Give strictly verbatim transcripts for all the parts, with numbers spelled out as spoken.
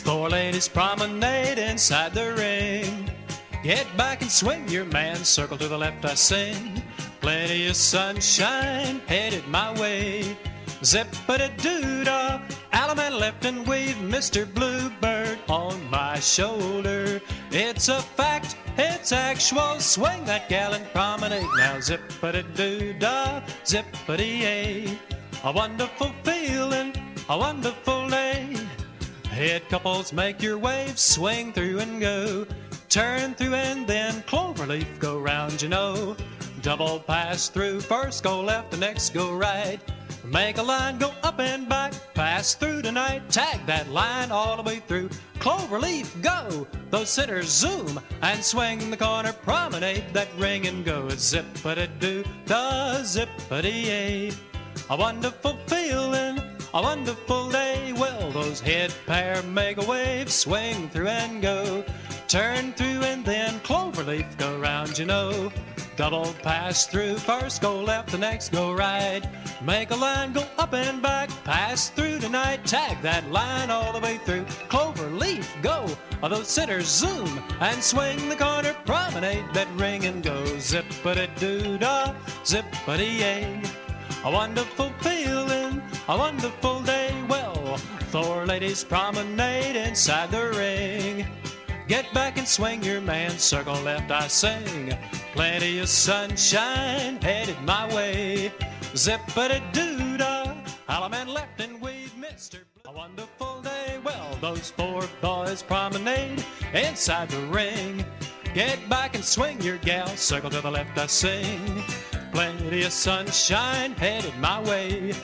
Four ladies promenade inside the ring. Get back and swing your man, circle to the left I sing. Plenty of sunshine headed my way. Zip-a-da-doo-dah, Alaman left and weave, Mister Bluebird on my shoulder. It's a fact, it's actual, swing that gal and promenade. Now zip-a-da-doo-dah, zip-a-dee-ay. A wonderful feeling, a wonderful day. Head couples make your waves, swing through and go. Turn through and then cloverleaf go round, you know. Double pass through, first go left, the next go right. Make a line, go up and back, pass through tonight. Tag that line all the way through. Cloverleaf, go! Those sitters zoom and swing the corner. Promenade that ring and go. Zip-a-da-doo, da zip-a-dee-ay. A wonderful feeling, a wonderful day. Well, those head pair make a wave, swing through and go. Turn through and then cloverleaf go round, you know. Double pass through, first go left, the next go right. Make a line, go up and back, pass through tonight. Tag that line all the way through. Cloverleaf, go! Those sitters zoom and swing the corner. Promenade that ring and go. Zip-a-da-doo-dah, zip-a-dee-ay. A wonderful feeling, a wonderful day. Well, four ladies promenade inside the ring. Get back and swing your man, circle left I sing. Plenty of sunshine headed my way. Zip-a-da-doo-dah, Alaman left and weave, Mister Blue. A wonderful day. Well, those four boys promenade inside the ring. Get back and swing your gal, circle to the left I sing. Plenty of sunshine headed my way.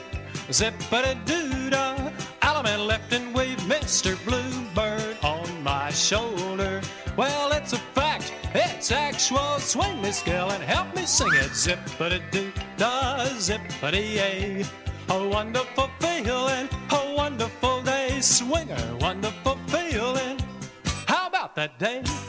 Zip-a-da-doo-dah, Alaman left and weave, Mister Bluebird on my shoulder. Well, it's a fact, it's actual, swing this gal and help me sing it. Zip-a-da-doo-dah, zip-a-dee-ay. A wonderful feeling, a wonderful day. Swinger, wonderful feeling. How about that day?